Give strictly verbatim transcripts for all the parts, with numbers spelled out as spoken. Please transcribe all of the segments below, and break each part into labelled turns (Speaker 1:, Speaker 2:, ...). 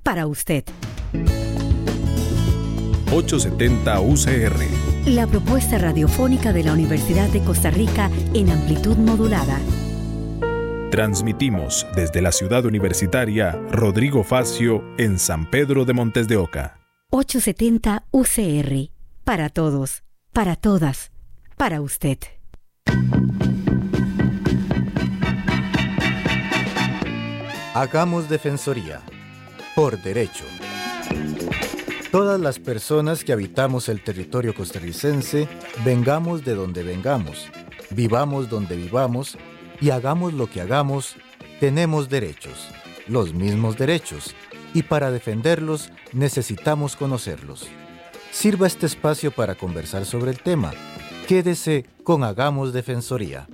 Speaker 1: para usted.
Speaker 2: ochocientos setenta U C R.
Speaker 1: La propuesta radiofónica de la Universidad de Costa Rica en amplitud modulada.
Speaker 2: Transmitimos desde la ciudad universitaria Rodrigo Facio en San Pedro de Montes de Oca.
Speaker 1: ochocientos setenta U C R. Para todos, para todas, para usted.
Speaker 3: Hagamos Defensoría. Por derecho. Todas las personas que habitamos el territorio costarricense, vengamos de donde vengamos, vivamos donde vivamos y hagamos lo que hagamos, tenemos derechos, los mismos derechos, y para defenderlos necesitamos conocerlos. Sirva este espacio para conversar sobre el tema. Quédese con Hagamos Defensoría.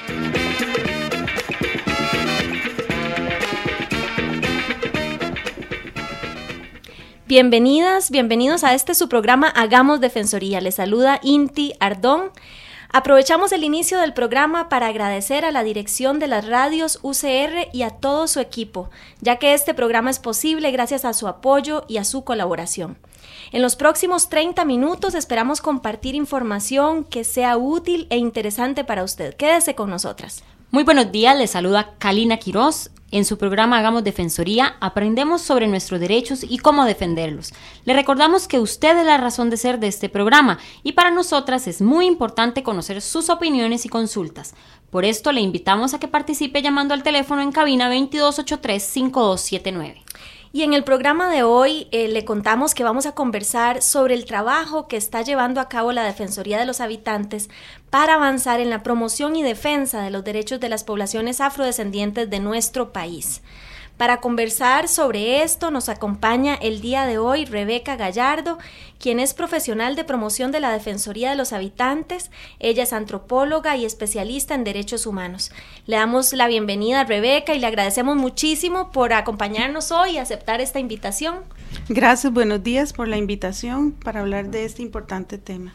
Speaker 4: Bienvenidas, bienvenidos a este su programa Hagamos Defensoría. Les saluda Inti Ardón. Aprovechamos el inicio del programa para agradecer a la dirección de las radios U C R y a todo su equipo, ya que este programa es posible gracias a su apoyo y a su colaboración. En los próximos treinta minutos esperamos compartir información que sea útil e interesante para usted. Quédese con nosotras.
Speaker 5: Muy buenos días, les saluda Kalina Quiroz. En su programa Hagamos Defensoría aprendemos sobre nuestros derechos y cómo defenderlos. Le recordamos que usted es la razón de ser de este programa y para nosotras es muy importante conocer sus opiniones y consultas. Por esto le invitamos a que participe llamando al teléfono en cabina veintidós ochenta y tres, cincuenta y dos setenta y nueve.
Speaker 4: Y en el programa de hoy eh, le contamos que vamos a conversar sobre el trabajo que está llevando a cabo la Defensoría de los Habitantes para avanzar en la promoción y defensa de los derechos de las poblaciones afrodescendientes de nuestro país. Para conversar sobre esto nos acompaña el día de hoy Rebeca Gallardo, quien es profesional de promoción de la Defensoría de los Habitantes. Ella es antropóloga y especialista en derechos humanos. Le damos la bienvenida a Rebeca y le agradecemos muchísimo por acompañarnos hoy y aceptar esta invitación.
Speaker 6: Gracias, buenos días por la invitación para hablar de este importante tema.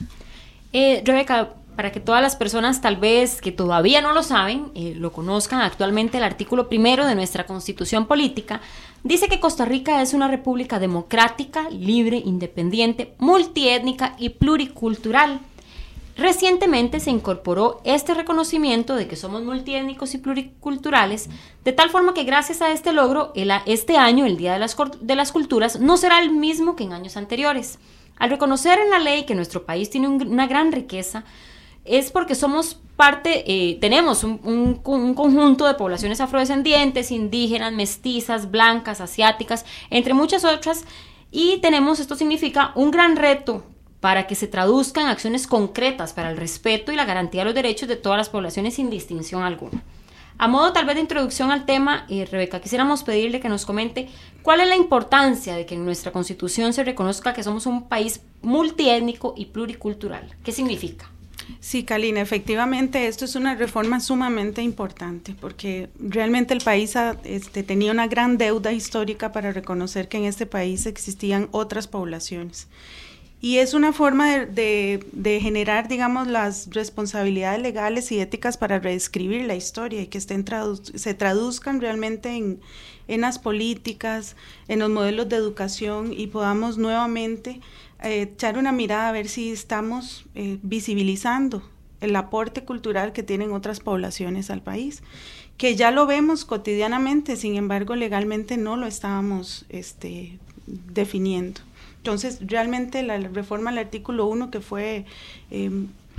Speaker 5: Eh, Rebeca, para que todas las personas tal vez que todavía no lo saben, eh, lo conozcan, actualmente el artículo primero de nuestra Constitución Política dice que Costa Rica es una república democrática, libre, independiente, multiétnica y pluricultural. Recientemente se incorporó este reconocimiento de que somos multiétnicos y pluriculturales, de tal forma que gracias a este logro, el, este año, el Día de las, de las Culturas, no será el mismo que en años anteriores. Al reconocer en la ley que nuestro país tiene un, una gran riqueza, es porque somos parte, eh, tenemos un, un, un conjunto de poblaciones afrodescendientes, indígenas, mestizas, blancas, asiáticas, entre muchas otras, y tenemos, esto significa un gran reto para que se traduzcan acciones concretas para el respeto y la garantía de los derechos de todas las poblaciones sin distinción alguna. A modo tal vez de introducción al tema, eh, Rebeca, quisiéramos pedirle que nos comente cuál es la importancia de que en nuestra Constitución se reconozca que somos un país multiétnico y pluricultural. ¿Qué significa?
Speaker 6: Sí, Kalina, efectivamente esto es una reforma sumamente importante porque realmente el país ha, este, tenía una gran deuda histórica para reconocer que en este país existían otras poblaciones. Y es una forma de, de, de generar, digamos, las responsabilidades legales y éticas para reescribir la historia y que estén tradu- se traduzcan realmente en, en las políticas, en los modelos de educación y podamos nuevamente eh, echar una mirada a ver si estamos eh, visibilizando el aporte cultural que tienen otras poblaciones al país, que ya lo vemos cotidianamente, sin embargo, legalmente no lo estábamos este, definiendo. Entonces, realmente la reforma al artículo uno, que fue eh,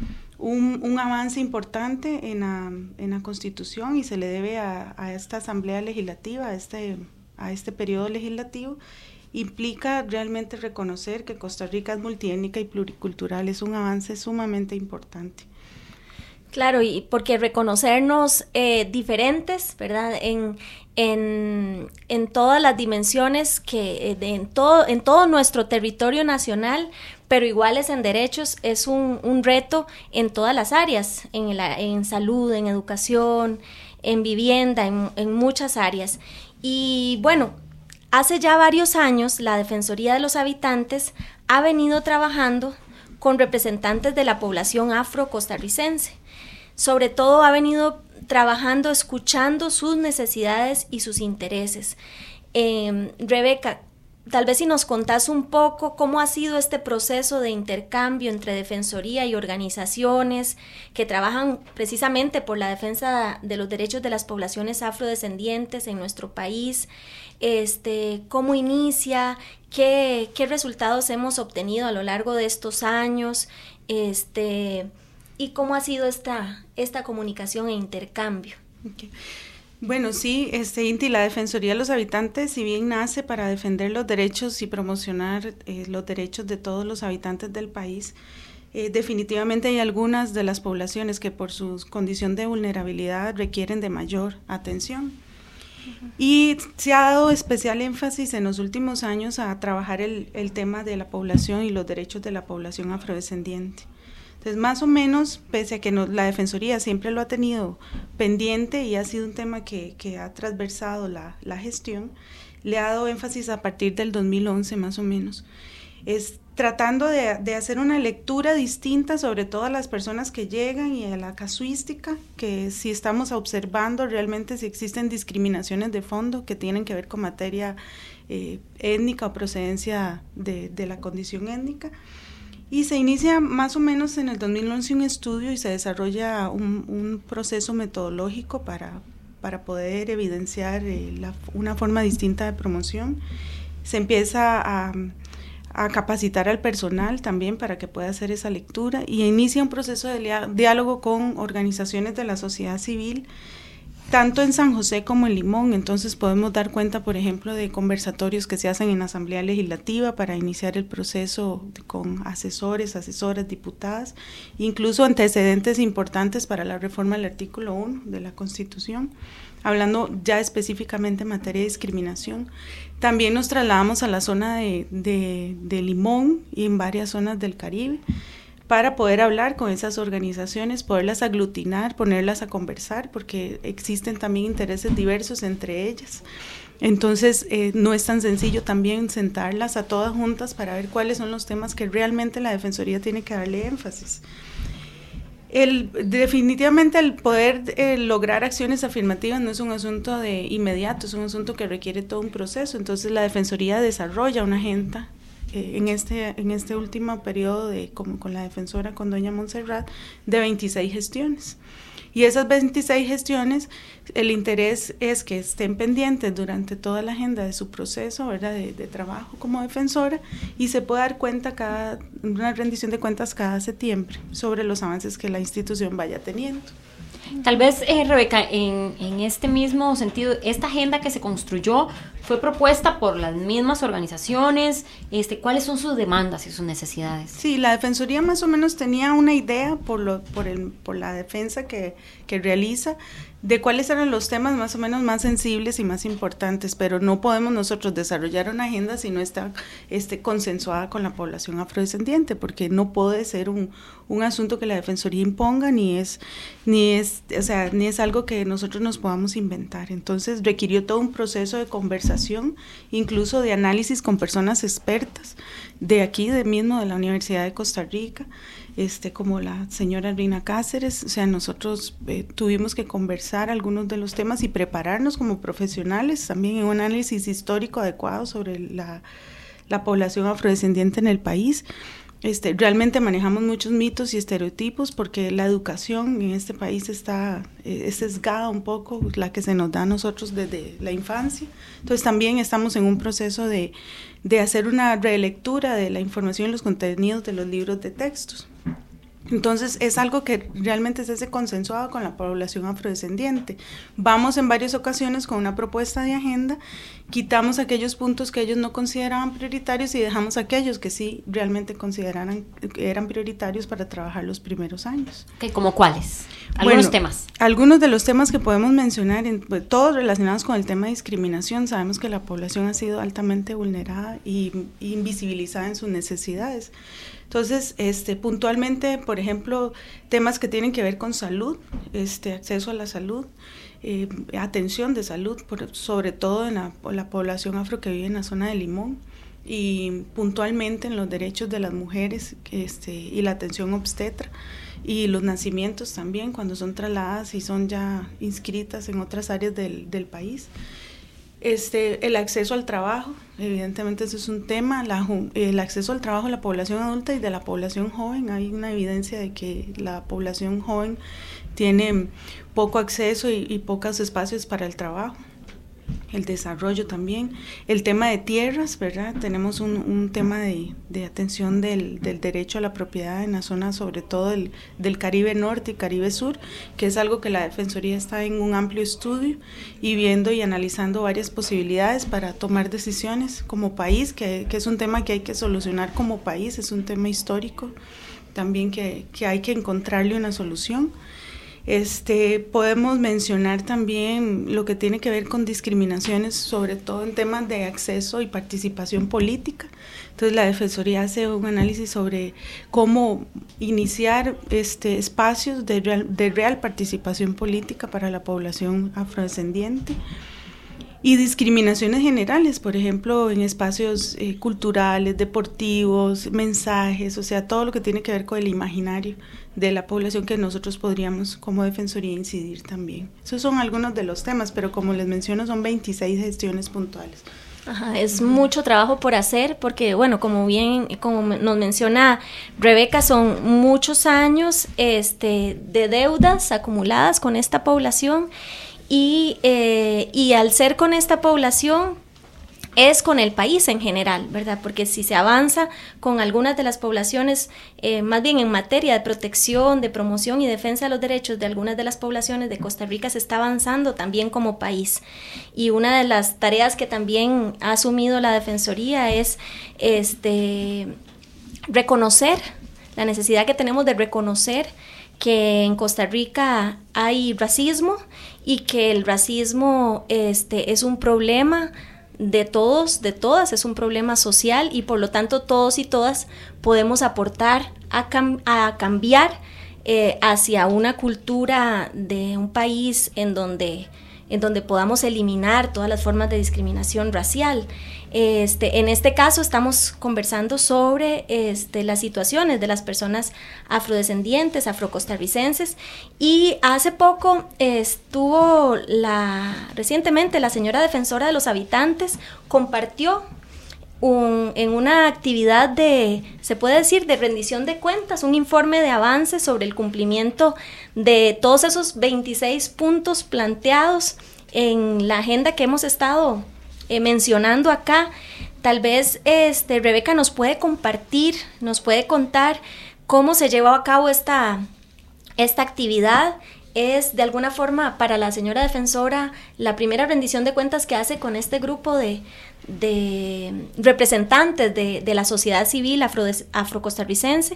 Speaker 6: un, un avance importante en la, en la Constitución y se le debe a, a esta Asamblea Legislativa, a este, a este periodo legislativo, implica realmente reconocer que Costa Rica es multiétnica y pluricultural. Es un avance sumamente importante.
Speaker 4: Claro, y porque reconocernos eh, diferentes, ¿verdad? En, en, en todas las dimensiones, que de, en, todo, en todo nuestro territorio nacional, pero iguales en derechos, es un, un reto en todas las áreas, en, la, en salud, en educación, en vivienda, en, en muchas áreas. Y bueno, hace ya varios años la Defensoría de los Habitantes ha venido trabajando con representantes de la población afro-costarricense. Sobre todo ha venido trabajando, escuchando sus necesidades y sus intereses. Eh, Rebeca, tal vez si nos contás un poco cómo ha sido este proceso de intercambio entre Defensoría y organizaciones que trabajan precisamente por la defensa de los derechos de las poblaciones afrodescendientes en nuestro país, este, cómo inicia, qué, qué resultados hemos obtenido a lo largo de estos años, este, y cómo ha sido esta, esta comunicación e intercambio.
Speaker 6: Okay. Bueno, sí, este, Inti, la Defensoría de los Habitantes, si bien nace para defender los derechos y promocionar eh, los derechos de todos los habitantes del país, eh, definitivamente hay algunas de las poblaciones que por su condición de vulnerabilidad requieren de mayor atención. Uh-huh. Y se ha dado especial énfasis en los últimos años a trabajar el, el tema de la población y los derechos de la población afrodescendiente. Entonces, más o menos, pese a que no, la Defensoría siempre lo ha tenido pendiente y ha sido un tema que, que ha transversado la, la gestión, le ha dado énfasis a partir del dos mil once más o menos, es tratando de, de hacer una lectura distinta sobre todas las personas que llegan y a la casuística, que si estamos observando realmente si existen discriminaciones de fondo que tienen que ver con materia eh, étnica o procedencia de, de la condición étnica. Y se inicia más o menos en el dos mil once un estudio y se desarrolla un, un proceso metodológico para, para poder evidenciar eh, la, una forma distinta de promoción. Se empieza a, a capacitar al personal también para que pueda hacer esa lectura y inicia un proceso de diálogo con organizaciones de la sociedad civil, tanto en San José como en Limón. Entonces podemos dar cuenta, por ejemplo, de conversatorios que se hacen en la Asamblea Legislativa para iniciar el proceso con asesores, asesoras, diputadas, incluso antecedentes importantes para la reforma del artículo uno de la Constitución, hablando ya específicamente en materia de discriminación. También nos trasladamos a la zona de, de, de Limón y en varias zonas del Caribe, para poder hablar con esas organizaciones, poderlas aglutinar, ponerlas a conversar, porque existen también intereses diversos entre ellas. Entonces, eh, no es tan sencillo también sentarlas a todas juntas para ver cuáles son los temas que realmente la Defensoría tiene que darle énfasis. El, definitivamente el poder eh, lograr acciones afirmativas no es un asunto de inmediato, es un asunto que requiere todo un proceso. Entonces, la Defensoría desarrolla una agenda en este en este último periodo de como con la defensora, con doña Montserrat, de veintiséis gestiones. Y esas veintiséis gestiones, el interés es que estén pendientes durante toda la agenda de su proceso, ¿verdad?, de, de trabajo como defensora, y se pueda dar cuenta cada una rendición de cuentas cada septiembre sobre los avances que la institución vaya teniendo.
Speaker 5: Tal vez, eh, Rebeca, en, en este mismo sentido, esta agenda que se construyó fue propuesta por las mismas organizaciones. Este, ¿cuáles son sus demandas y sus necesidades?
Speaker 6: Sí, la Defensoría más o menos tenía una idea por, lo, por, el, por la defensa que, que realiza, de cuáles eran los temas más o menos más sensibles y más importantes, pero no podemos nosotros desarrollar una agenda si no está este, consensuada con la población afrodescendiente, porque no puede ser un, un asunto que la Defensoría imponga, ni es, ni es, o sea, ni es algo que nosotros nos podamos inventar. Entonces requirió todo un proceso de conversación, incluso de análisis con personas expertas de aquí, de mismo de la Universidad de Costa Rica, este, como la señora Rina Cáceres. O sea, nosotros eh, tuvimos que conversar algunos de los temas y prepararnos como profesionales también en un análisis histórico adecuado sobre la, la población afrodescendiente en el país. Este, realmente manejamos muchos mitos y estereotipos porque la educación en este país está eh, sesgada un poco, la que se nos da a nosotros desde la infancia. Entonces también estamos en un proceso de, de hacer una relectura de la información y los contenidos de los libros de textos. Entonces es algo que realmente se hace consensuado con la población afrodescendiente. Vamos en varias ocasiones con una propuesta de agenda, quitamos aquellos puntos que ellos no consideraban prioritarios y dejamos aquellos que sí realmente consideraran eran prioritarios para trabajar los primeros años.
Speaker 5: Okay, ¿como cuáles? Algunos
Speaker 6: bueno,
Speaker 5: temas.
Speaker 6: Algunos de los temas que podemos mencionar, en, pues, todos relacionados con el tema de discriminación. Sabemos que la población ha sido altamente vulnerada y, y invisibilizada en sus necesidades. Entonces, este, puntualmente, por ejemplo, temas que tienen que ver con salud, este, acceso a la salud, eh, atención de salud, por, sobre todo en la, la población afro que vive en la zona de Limón, y puntualmente en los derechos de las mujeres, este, y la atención obstetra, y los nacimientos también, cuando son trasladadas y son ya inscritas en otras áreas del, del país. Este, el acceso al trabajo, evidentemente eso es un tema, la, el acceso al trabajo de la población adulta y de la población joven. Hay una evidencia de que la población joven tiene poco acceso y, y pocos espacios para el trabajo. El desarrollo también, el tema de tierras, ¿verdad? Tenemos un, un tema de, de atención del, del derecho a la propiedad en la zona, sobre todo del, del Caribe Norte y Caribe Sur, que es algo que la Defensoría está en un amplio estudio y viendo y analizando varias posibilidades para tomar decisiones como país, que, que es un tema que hay que solucionar como país, es un tema histórico también que, que hay que encontrarle una solución. Este, podemos mencionar también lo que tiene que ver con discriminaciones, sobre todo en temas de acceso y participación política. Entonces la Defensoría hace un análisis sobre cómo iniciar este, espacios de real, de real participación política para la población afrodescendiente. Y discriminaciones generales, por ejemplo, en espacios eh, culturales, deportivos, mensajes, o sea, todo lo que tiene que ver con el imaginario de la población que nosotros podríamos como Defensoría incidir también. Esos son algunos de los temas, pero como les menciono, son veintiséis gestiones puntuales.
Speaker 4: Ajá, es mucho trabajo por hacer porque, bueno, como bien como nos menciona Rebeca, son muchos años este, de deudas acumuladas con esta población. Y, eh, y al ser con esta población es con el país en general, ¿verdad? Porque si se avanza con algunas de las poblaciones, eh, más bien en materia de protección, de promoción y defensa de los derechos de algunas de las poblaciones de Costa Rica, se está avanzando también como país. Y una de las tareas que también ha asumido la Defensoría es este, reconocer la necesidad que tenemos de reconocer que en Costa Rica hay racismo y que el racismo este, es un problema de todos, de todas, es un problema social y por lo tanto todos y todas podemos aportar a, cam- a cambiar eh, hacia una cultura de un país en donde, en donde podamos eliminar todas las formas de discriminación racial. Este, en este caso estamos conversando sobre este, las situaciones de las personas afrodescendientes, afrocostarricenses, y hace poco eh, estuvo la, recientemente la señora defensora de los habitantes compartió un, en una actividad de, se puede decir, de rendición de cuentas, un informe de avance sobre el cumplimiento de todos esos veintiséis puntos planteados en la agenda que hemos estado Eh, mencionando acá. Tal vez este, Rebeca nos puede compartir, nos puede contar cómo se llevó a cabo esta, esta actividad. Es de alguna forma para la señora defensora la primera rendición de cuentas que hace con este grupo de, de representantes de, de la sociedad civil afro, afrocostarricense,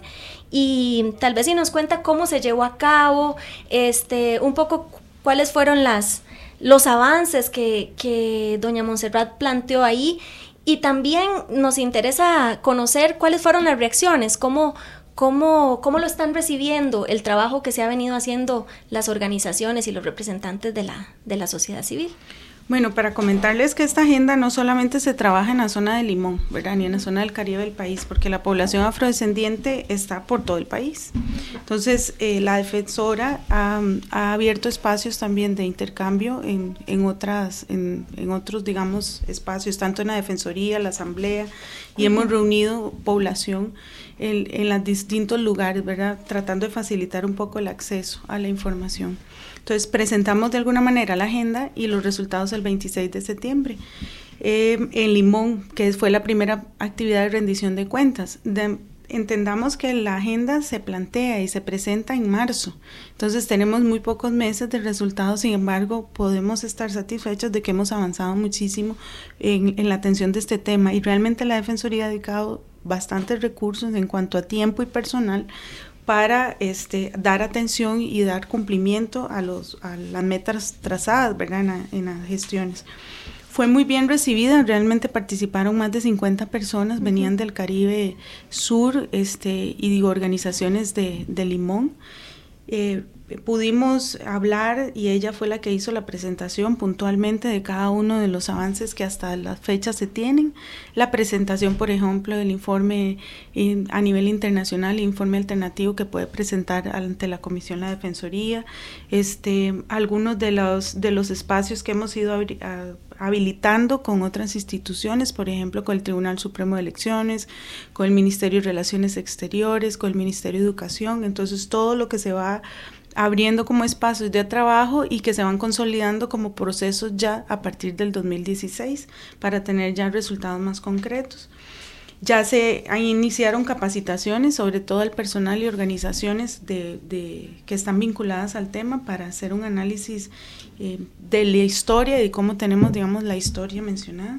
Speaker 4: y tal vez si nos cuenta cómo se llevó a cabo, este, un poco cuáles fueron las los avances que, que doña Montserrat planteó ahí, y también nos interesa conocer cuáles fueron las reacciones, cómo, cómo, cómo lo están recibiendo el trabajo que se ha venido haciendo las organizaciones y los representantes de la, de la sociedad civil.
Speaker 6: Bueno, para comentarles que esta agenda no solamente se trabaja en la zona de Limón, ¿verdad?, ni en la zona del Caribe del país, porque la población afrodescendiente está por todo el país. Entonces, eh, la defensora ha, ha abierto espacios también de intercambio en, en, otras, en, en otros, digamos, espacios, tanto en la Defensoría, la Asamblea, y uh-huh. hemos reunido población en, en los distintos lugares, ¿verdad?, tratando de facilitar un poco el acceso a la información. Entonces presentamos de alguna manera la agenda y los resultados el veintiséis de septiembre. Eh, en Limón, que fue la primera actividad de rendición de cuentas. De, entendamos que la agenda se plantea y se presenta en marzo, entonces tenemos muy pocos meses de resultados, sin embargo podemos estar satisfechos de que hemos avanzado muchísimo en, en la atención de este tema, y realmente la Defensoría ha dedicado bastantes recursos en cuanto a tiempo y personal para este, dar atención y dar cumplimiento a, los, a las metas trazadas, ¿verdad?, en, la, en las gestiones. Fue muy bien recibida, realmente participaron más de cincuenta personas, uh-huh. venían del Caribe Sur este, y digo, organizaciones de, de Limón. Eh, pudimos hablar y ella fue la que hizo la presentación puntualmente de cada uno de los avances que hasta la fecha se tienen. La presentación, por ejemplo, del informe in, a nivel internacional, informe alternativo que puede presentar ante la Comisión la Defensoría, este, algunos de los, de los espacios que hemos ido abri- a, habilitando con otras instituciones, por ejemplo, con el Tribunal Supremo de Elecciones, con el Ministerio de Relaciones Exteriores, con el Ministerio de Educación. Entonces, todo lo que se va abriendo como espacios de trabajo y que se van consolidando como procesos ya a partir del dos mil dieciséis para tener ya resultados más concretos. Ya se iniciaron capacitaciones, sobre todo al personal y organizaciones de, de, que están vinculadas al tema, para hacer un análisis eh, de la historia y cómo tenemos, digamos, la historia mencionada.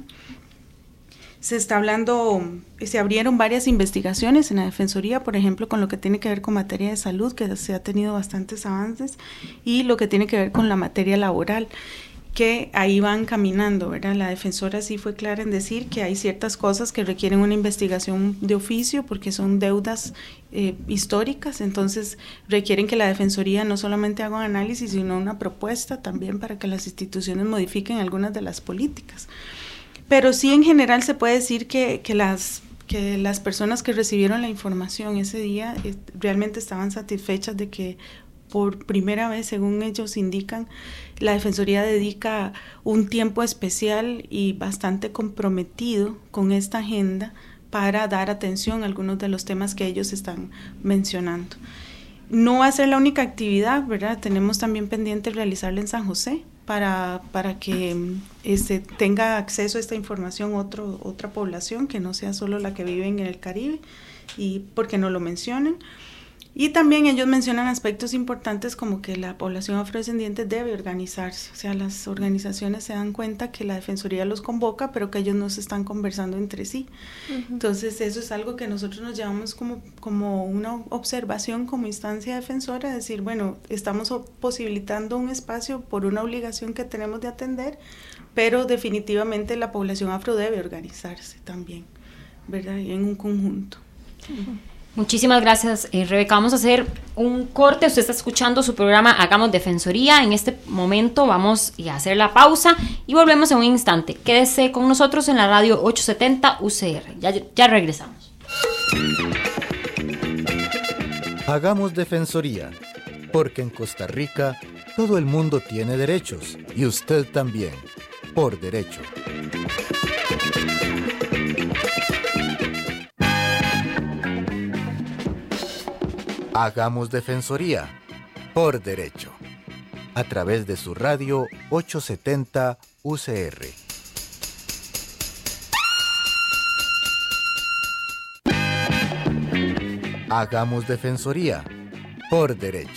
Speaker 6: Se está hablando, se abrieron varias investigaciones en la Defensoría, por ejemplo, con lo que tiene que ver con materia de salud, que se ha tenido bastantes avances, y lo que tiene que ver con la materia laboral, que ahí van caminando, ¿verdad? La defensora sí fue clara en decir que hay ciertas cosas que requieren una investigación de oficio porque son deudas eh, históricas, entonces requieren que la Defensoría no solamente haga un análisis, sino una propuesta también para que las instituciones modifiquen algunas de las políticas. Pero sí, en general se puede decir que, que, las, que las personas que recibieron la información ese día eh, realmente estaban satisfechas de que por primera vez, según ellos indican, la Defensoría dedica un tiempo especial y bastante comprometido con esta agenda para dar atención a algunos de los temas que ellos están mencionando. No va a ser la única actividad, ¿verdad? Tenemos también pendiente realizarla en San José para, para que este, tenga acceso a esta información otro, otra población que no sea solo la que vive en el Caribe, y porque no lo mencionen. Y también ellos mencionan aspectos importantes como que la población afrodescendiente debe organizarse, o sea, las organizaciones se dan cuenta que la Defensoría los convoca, pero que ellos no se están conversando entre sí. Uh-huh. Entonces, eso es algo que nosotros nos llevamos como, como una observación como instancia defensora, decir, bueno, estamos posibilitando un espacio por una obligación que tenemos de atender, pero definitivamente la población afro debe organizarse también, ¿verdad? Y en un conjunto. Uh-huh.
Speaker 5: Muchísimas gracias, eh, Rebeca. Vamos a hacer un corte. Usted está escuchando su programa Hagamos Defensoría. En este momento vamos a hacer la pausa y volvemos en un instante. Quédese con nosotros en la radio ochocientos setenta U C R. Ya, ya regresamos.
Speaker 3: Hagamos Defensoría, porque en Costa Rica todo el mundo tiene derechos y usted también, por derecho. Hagamos Defensoría, por derecho, a través de su radio ochocientos setenta U C R. Hagamos Defensoría, por derecho.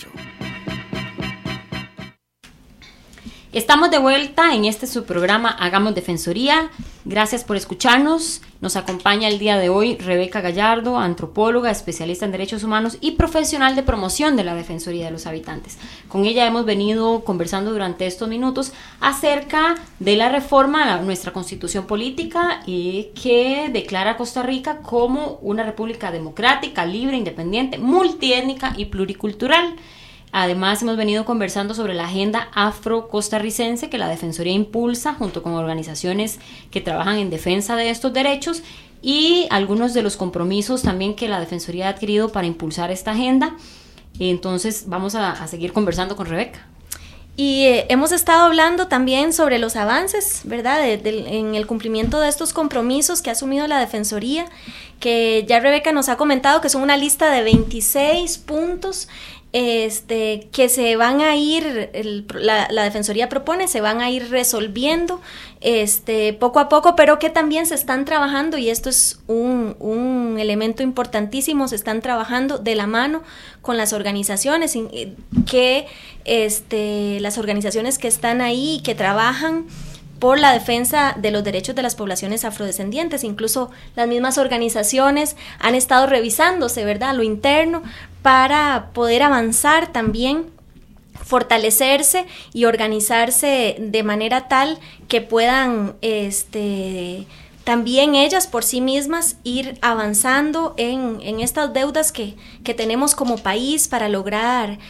Speaker 5: Estamos de vuelta en este su programa Hagamos Defensoría. Gracias por escucharnos. Nos acompaña el día de hoy Rebeca Gallardo, antropóloga, especialista en derechos humanos y profesional de promoción de la Defensoría de los Habitantes. Con ella hemos venido conversando durante estos minutos acerca de la reforma a nuestra Constitución Política y que declara a Costa Rica como una república democrática, libre, independiente, multiétnica y pluricultural. Además, hemos venido conversando sobre la agenda afro-costarricense que la Defensoría impulsa junto con organizaciones que trabajan en defensa de estos derechos y algunos de los compromisos también que la Defensoría ha adquirido para impulsar esta agenda. Entonces, vamos a, a seguir conversando con Rebeca.
Speaker 4: Y eh, hemos estado hablando también sobre los avances, ¿verdad?, de, de, en el cumplimiento de estos compromisos que ha asumido la Defensoría, que ya Rebeca nos ha comentado que son una lista de veintiséis puntos este que se van a ir, el, la, la Defensoría propone, se van a ir resolviendo este poco a poco, pero que también se están trabajando, y esto es un, un elemento importantísimo, se están trabajando de la mano con las organizaciones, que este las organizaciones que están ahí y que trabajan por la defensa de los derechos de las poblaciones afrodescendientes. Incluso las mismas organizaciones han estado revisándose, ¿verdad?, lo interno, para poder avanzar también, fortalecerse y organizarse de manera tal que puedan este, también ellas por sí mismas ir avanzando en, en estas deudas que, que tenemos como país para lograr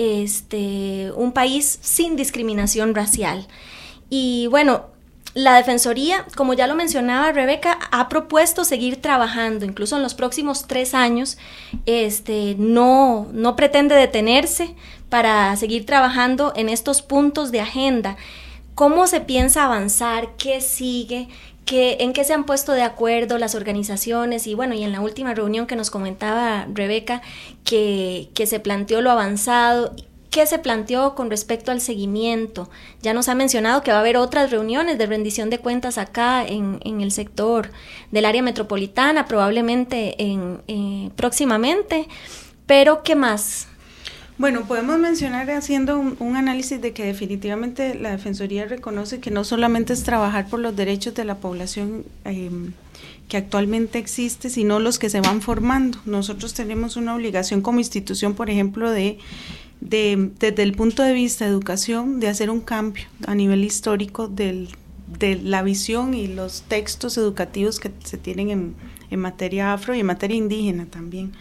Speaker 4: este, un país sin discriminación racial. Y bueno, la Defensoría, como ya lo mencionaba Rebeca, ha propuesto seguir trabajando, incluso en los próximos tres años, este, no, no pretende detenerse para seguir trabajando en estos puntos de agenda. ¿cómo se piensa avanzar? ¿Qué sigue? ¿Qué, ¿En qué se han puesto de acuerdo las organizaciones? Y bueno, y en la última reunión que nos comentaba Rebeca, que, que se planteó lo avanzado, ¿qué se planteó con respecto al seguimiento? Ya nos ha mencionado que va a haber otras reuniones de rendición de cuentas acá en, en el sector del área metropolitana, probablemente en, eh, próximamente, pero ¿qué más?
Speaker 6: Bueno, podemos mencionar haciendo un, un análisis de que definitivamente la Defensoría reconoce que no solamente es trabajar por los derechos de la población eh, que actualmente existe, sino los que se van formando. Nosotros tenemos una obligación como institución, por ejemplo, de, de desde el punto de vista de educación, de hacer un cambio a nivel histórico del, de la visión y los textos educativos que se tienen en, en materia afro y en materia indígena también.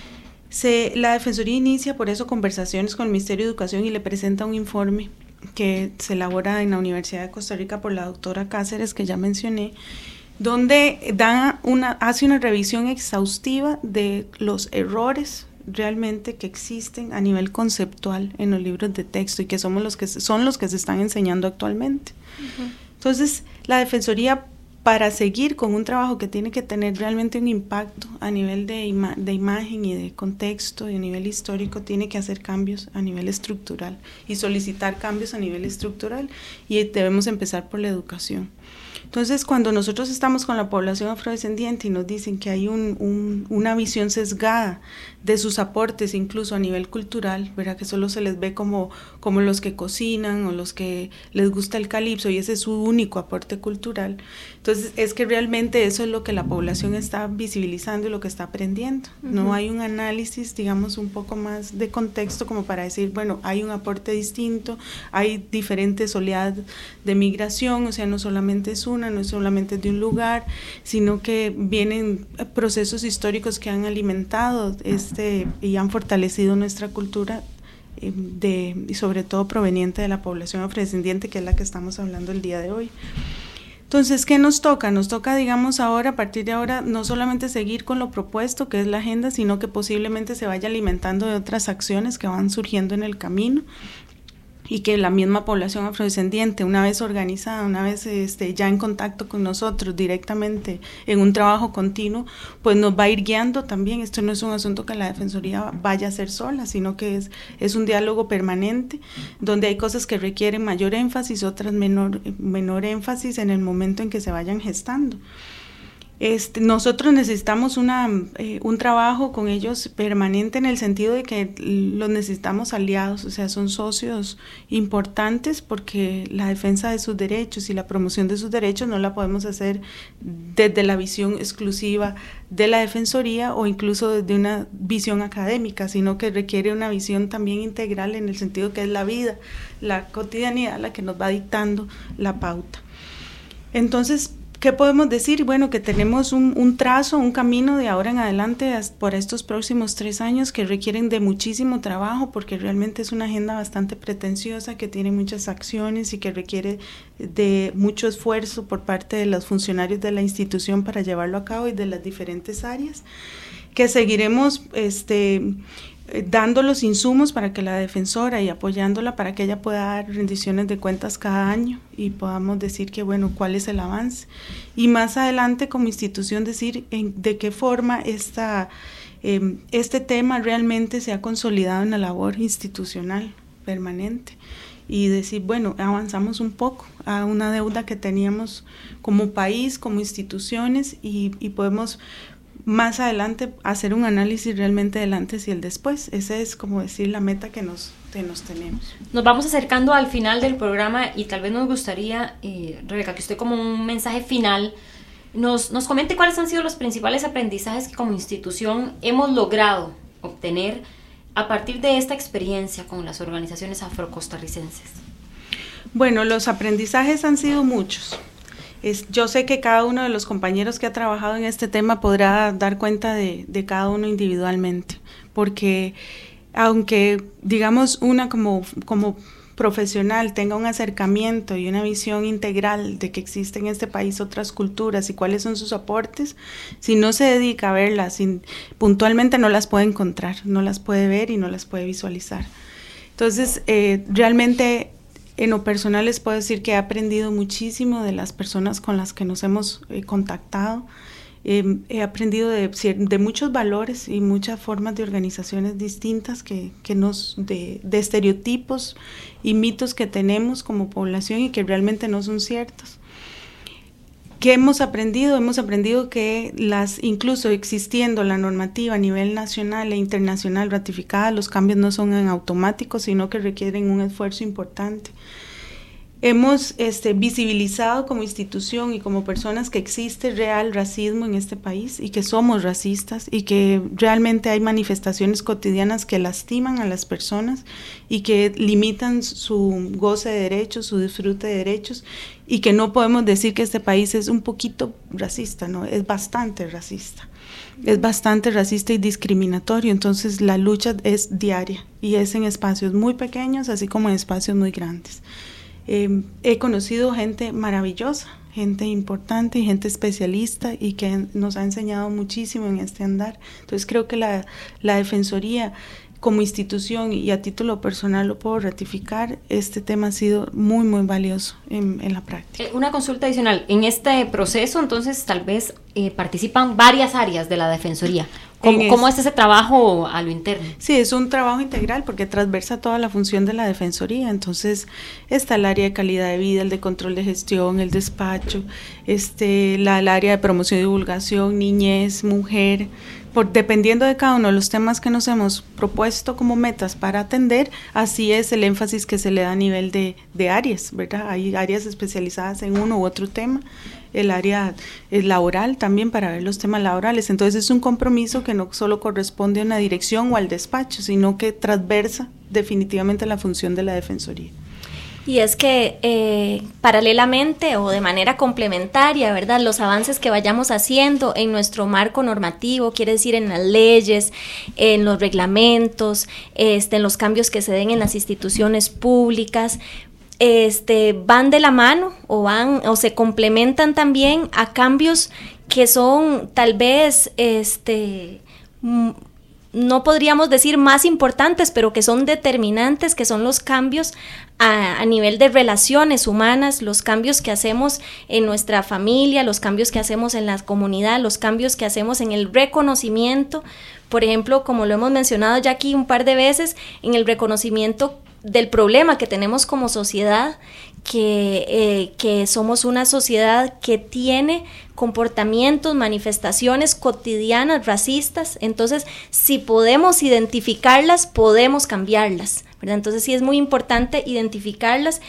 Speaker 6: Se, la Defensoría inicia por eso conversaciones con el Ministerio de Educación y le presenta un informe que se elabora en la Universidad de Costa Rica por la doctora Cáceres, que ya mencioné, donde da una, hace una revisión exhaustiva de los errores realmente que existen a nivel conceptual en los libros de texto y que somos los que son los que se están enseñando actualmente. Uh-huh. Entonces, la Defensoría, para seguir con un trabajo que tiene que tener realmente un impacto a nivel de, ima- de imagen y de contexto y a nivel histórico, tiene que hacer cambios a nivel estructural y solicitar cambios a nivel estructural, y debemos empezar por la educación. Entonces, cuando nosotros estamos con la población afrodescendiente y nos dicen que hay un, un, una visión sesgada de sus aportes, incluso a nivel cultural, ¿verdad? Que solo se les ve como, como los que cocinan o los que les gusta el calipso y ese es su único aporte cultural. Entonces, es que realmente eso es lo que la población está visibilizando y lo que está aprendiendo. Uh-huh. No hay un análisis, digamos, un poco más de contexto como para decir, bueno, hay un aporte distinto, hay diferentes oleadas de migración, o sea, no solamente es una, no solamente de un lugar, sino que vienen procesos históricos que han alimentado este y han fortalecido nuestra cultura eh, de, y sobre todo proveniente de la población afrodescendiente, que es la que estamos hablando el día de hoy. Entonces, ¿qué nos toca? Nos toca, digamos, ahora, a partir de ahora, no solamente seguir con lo propuesto, que es la agenda, sino que posiblemente se vaya alimentando de otras acciones que van surgiendo en el camino, y que la misma población afrodescendiente, una vez organizada, una vez este, ya en contacto con nosotros directamente en un trabajo continuo, pues nos va a ir guiando también. Esto no es un asunto que la Defensoría vaya a hacer sola, sino que es, es un diálogo permanente, donde hay cosas que requieren mayor énfasis, otras menor, menor énfasis en el momento en que se vayan gestando. Este, nosotros necesitamos una, eh, un trabajo con ellos permanente en el sentido de que los necesitamos aliados, o sea, son socios importantes, porque la defensa de sus derechos y la promoción de sus derechos no la podemos hacer desde la visión exclusiva de la Defensoría o incluso desde una visión académica, sino que requiere una visión también integral en el sentido que es la vida, la cotidianidad la que nos va dictando la pauta. Entonces, ¿qué podemos decir? Bueno, que tenemos un, un trazo, un camino de ahora en adelante por estos próximos tres años que requieren de muchísimo trabajo, porque realmente es una agenda bastante pretenciosa que tiene muchas acciones y que requiere de mucho esfuerzo por parte de los funcionarios de la institución para llevarlo a cabo y de las diferentes áreas, que seguiremos este dando los insumos para que la defensora y apoyándola para que ella pueda dar rendiciones de cuentas cada año y podamos decir que, bueno, cuál es el avance. Y más adelante como institución decir en, de qué forma esta, eh, este tema realmente se ha consolidado en la labor institucional permanente. Y decir, bueno, avanzamos un poco a una deuda que teníamos como país, como instituciones y, y podemos más adelante hacer un análisis realmente del antes y el después. Esa es, como decir, la meta que nos, que nos tenemos.
Speaker 5: Nos vamos acercando al final del programa y tal vez nos gustaría, eh, Rebeca, que usted como un mensaje final nos, nos comente cuáles han sido los principales aprendizajes que como institución hemos logrado obtener a partir de esta experiencia con las organizaciones afrocostarricenses.
Speaker 6: Bueno, los aprendizajes han sido muchos. Es, yo sé que cada uno de los compañeros que ha trabajado en este tema podrá dar cuenta de, de cada uno individualmente, porque aunque, digamos, una como, como profesional tenga un acercamiento y una visión integral de que existen en este país otras culturas y cuáles son sus aportes, si no se dedica a verlas, sin, puntualmente no las puede encontrar, no las puede ver y no las puede visualizar. Entonces, eh, realmente en lo personal les puedo decir que he aprendido muchísimo de las personas con las que nos hemos eh, contactado. Eh, he aprendido de, de muchos valores y muchas formas de organizaciones distintas que, que nos, de, de estereotipos y mitos que tenemos como población y que realmente no son ciertos. ¿Qué hemos aprendido? Hemos aprendido que las, incluso existiendo la normativa a nivel nacional e internacional ratificada, los cambios no son en automático, sino que requieren un esfuerzo importante. Hemos este, visibilizado como institución y como personas que existe real racismo en este país y que somos racistas y que realmente hay manifestaciones cotidianas que lastiman a las personas y que limitan su goce de derechos, su disfrute de derechos, y que no podemos decir que este país es un poquito racista, no, es bastante racista. Es bastante racista y discriminatorio, entonces la lucha es diaria y es en espacios muy pequeños así como en espacios muy grandes. Eh, he conocido gente maravillosa, gente importante y gente especialista y que nos ha enseñado muchísimo en este andar. Entonces creo que la, la Defensoría como institución y a título personal lo puedo ratificar, este tema ha sido muy muy valioso en, en la práctica.
Speaker 5: Eh, una consulta adicional, en este proceso entonces tal vez eh, participan varias áreas de la Defensoría. ¿Cómo, ¿Cómo es ese trabajo a lo interno?
Speaker 6: Sí, es un trabajo integral porque transversa toda la función de la Defensoría. Entonces está el área de calidad de vida, el de control de gestión, el despacho, este, la, el área de promoción y divulgación, niñez, mujer. Por, dependiendo de cada uno de los temas que nos hemos propuesto como metas para atender, así es el énfasis que se le da a nivel de, de áreas, ¿verdad? Hay áreas especializadas en uno u otro tema, el área es laboral también para ver los temas laborales. Entonces es un compromiso que no solo corresponde a una dirección o al despacho, sino que transversa definitivamente la función de la Defensoría.
Speaker 4: Y es que eh, paralelamente o de manera complementaria, ¿verdad? Los avances que vayamos haciendo en nuestro marco normativo, quiere decir en las leyes, en los reglamentos, este, en los cambios que se den en las instituciones públicas, este, van de la mano o van o se complementan también a cambios que son tal vez este m- no podríamos decir más importantes, pero que son determinantes, que son los cambios a, a nivel de relaciones humanas, los cambios que hacemos en nuestra familia, los cambios que hacemos en la comunidad, los cambios que hacemos en el reconocimiento, por ejemplo, como lo hemos mencionado ya aquí un par de veces, en el reconocimiento del problema que tenemos como sociedad, que, eh, que somos una sociedad que tiene comportamientos, manifestaciones cotidianas racistas. Entonces, si podemos identificarlas, podemos cambiarlas, ¿verdad? Entonces sí es muy importante identificarlas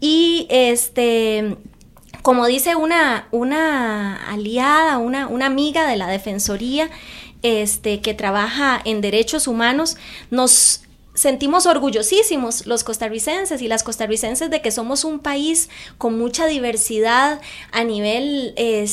Speaker 4: y este... como dice una, una aliada, una, una amiga de la Defensoría este, que trabaja en derechos humanos, nos sentimos orgullosísimos los costarricenses y las costarricenses de que somos un país con mucha diversidad a nivel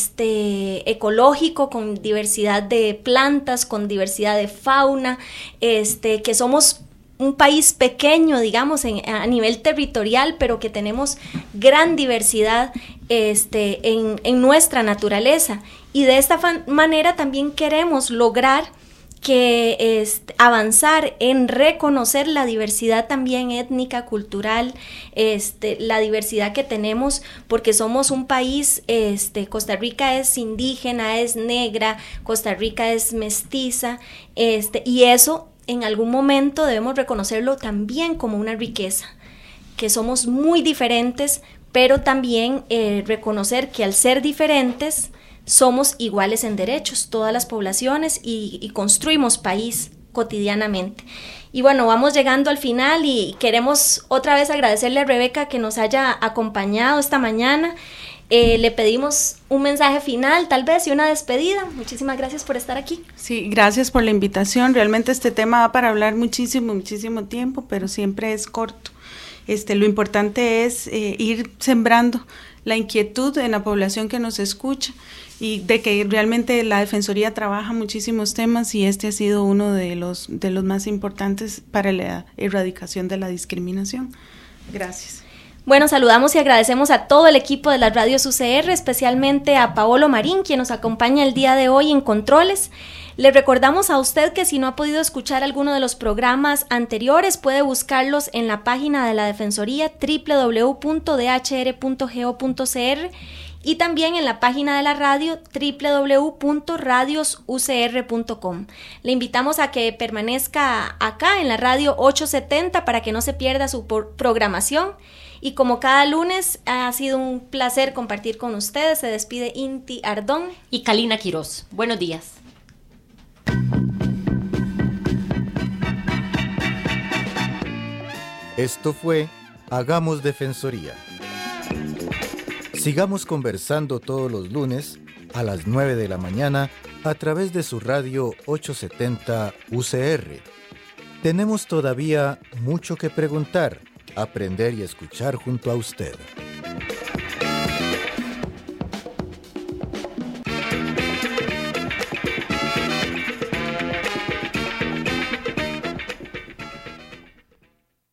Speaker 4: este, ecológico, con diversidad de plantas, con diversidad de fauna, este, que somos un país pequeño, digamos, en, a nivel territorial, pero que tenemos gran diversidad este, en, en nuestra naturaleza. Y de esta fan- manera también queremos lograr que es avanzar en reconocer la diversidad también étnica, cultural, este, la diversidad que tenemos, porque somos un país, este, Costa Rica es indígena, es negra, Costa Rica es mestiza, este, y eso en algún momento debemos reconocerlo también como una riqueza, que somos muy diferentes, pero también eh, reconocer que al ser diferentes somos iguales en derechos, todas las poblaciones, y, y construimos país cotidianamente. Y bueno, vamos llegando al final y queremos otra vez agradecerle a Rebeca que nos haya acompañado esta mañana. Eh, le pedimos un mensaje final, tal vez, y una despedida. Muchísimas gracias por estar aquí.
Speaker 6: Sí, gracias por la invitación. Realmente este tema va para hablar muchísimo, muchísimo tiempo, pero siempre es corto. Este, lo importante es eh, ir sembrando la inquietud en la población que nos escucha y de que realmente la Defensoría trabaja muchísimos temas y este ha sido uno de los, de los más importantes para la erradicación de la discriminación. Gracias.
Speaker 4: Bueno, saludamos y agradecemos a todo el equipo de las radios U C R, especialmente a Paolo Marín, quien nos acompaña el día de hoy en Controles. Le recordamos a usted que si no ha podido escuchar alguno de los programas anteriores, puede buscarlos en la página de la Defensoría doble u doble u doble u punto d h r punto go punto c r y también en la página de la radio doble u doble u doble u punto radios u c r punto com. Le invitamos a que permanezca acá en la radio ochocientos setenta para que no se pierda su programación. Y como cada lunes, ha sido un placer compartir con ustedes. Se despide Inti Ardón
Speaker 5: y Kalina Quiroz. Buenos días.
Speaker 3: Esto fue Hagamos Defensoría. Sigamos conversando todos los lunes a las nueve de la mañana a través de su radio ochocientos setenta U C R. Tenemos todavía mucho que preguntar, aprender y escuchar junto a usted.